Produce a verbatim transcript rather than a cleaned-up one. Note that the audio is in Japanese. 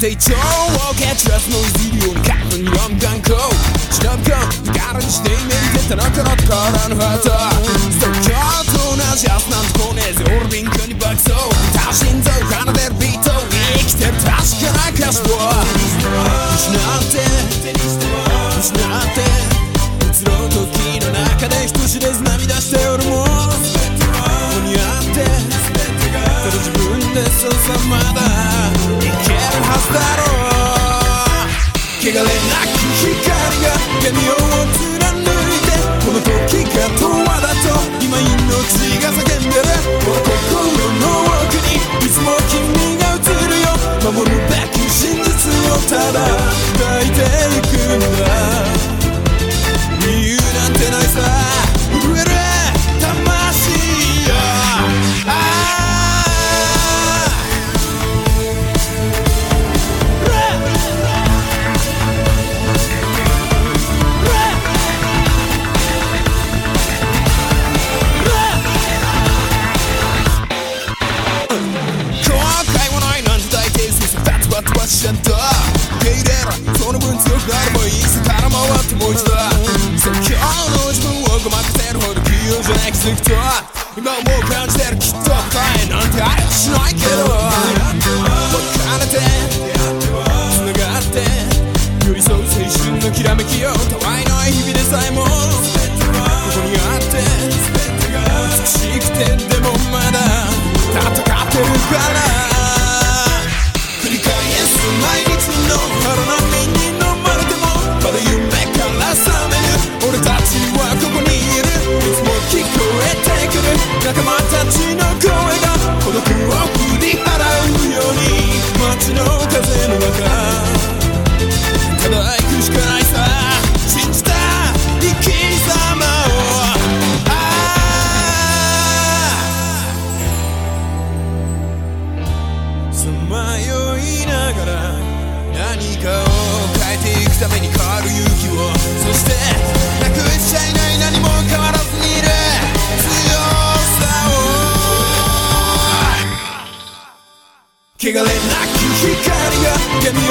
成長を蹴散らすのいじるように過去に四眼光忍び込む柄にしてイメージで田中の心のハートそう今日と同じ明日なんて来ねえぜ俺敏感に爆走他心臓奏でるビート生きてる確かな歌詞を失って失って移ろう時の中で人知れず涙しておるもんここにあってただ自分でそうさまだいけるはずだろう汚れなき光が闇を貫いてこの時が永遠だと今命が叫んでる俺心の奥にいつも君が映るよ守るべき真実をただ抱いていくんだ理由なんてないさ震える魂よちゃんと受け入れろその分強くなればいいさから回ってもう一度そう今日の自分をごまかせるほど器用じゃない気づくと今はもう感じてるきっと答えなんてありはしないけど別れて繋がって寄り添う青春のきらめきよたわいない日々でさえもここにあって美しくてでもまだ戦ってるから毎日の荒波に飲まれてもまだ夢から覚める俺たちはここにいるいつも聞こえてくる仲間たちの声が孤独を振り払うように街の風の中ただ行くしかないさ信じた生き様をさまよいながら何かを変えていくために変わる勇気をそしてなくしちゃいない何も変わらずにいる強さを汚れなき光が闇